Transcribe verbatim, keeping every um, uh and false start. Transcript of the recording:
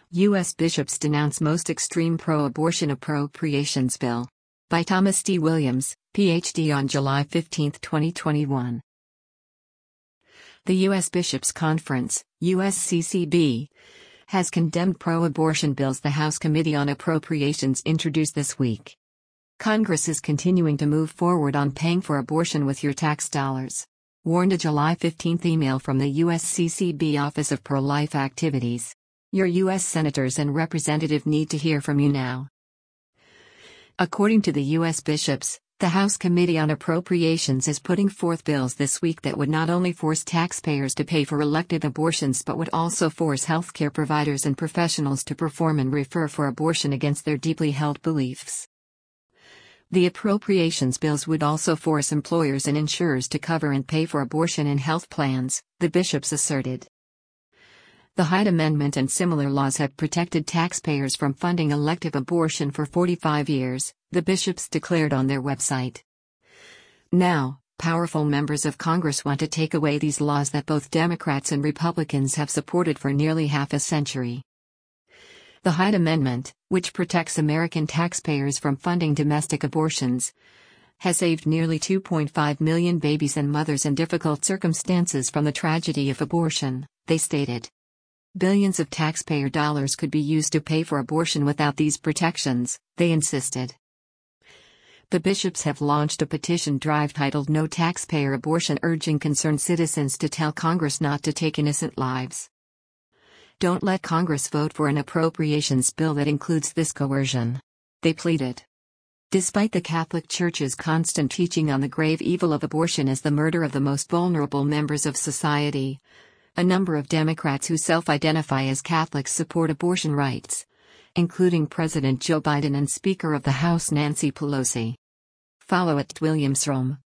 U S bishops denounce most extreme pro-abortion appropriations bill. By Thomas D. Williams, P H D on July fifteenth, twenty twenty-one. The U S Bishops' Conference, U S C C B, has condemned pro-abortion bills the House Committee on Appropriations introduced this week. Congress is continuing to move forward on paying for abortion with your tax dollars, warned a July fifteenth email from the U S C C B Office of Pro-Life Activities. Your U S senators and representatives need to hear from you now. According to the U S bishops, the House Committee on Appropriations is putting forth bills this week that would not only force taxpayers to pay for elective abortions but would also force healthcare providers and professionals to perform and refer for abortion against their deeply held beliefs. The appropriations bills would also force employers and insurers to cover and pay for abortion in health plans, the bishops asserted. The Hyde Amendment and similar laws have protected taxpayers from funding elective abortion for forty-five years, the bishops declared on their website. Now, powerful members of Congress want to take away these laws that both Democrats and Republicans have supported for nearly half a century. The Hyde Amendment, which protects American taxpayers from funding domestic abortions, has saved nearly two point five million babies and mothers in difficult circumstances from the tragedy of abortion, they stated. Billions of taxpayer dollars could be used to pay for abortion without these protections, they insisted. The bishops have launched a petition drive titled No Taxpayer Abortion, urging concerned citizens to tell Congress not to take innocent lives. Don't let Congress vote for an appropriations bill that includes this coercion, they pleaded. Despite the Catholic Church's constant teaching on the grave evil of abortion as the murder of the most vulnerable members of society, a number of Democrats who self-identify as Catholics support abortion rights, including President Joe Biden and Speaker of the House Nancy Pelosi. Follow at Williamsrom.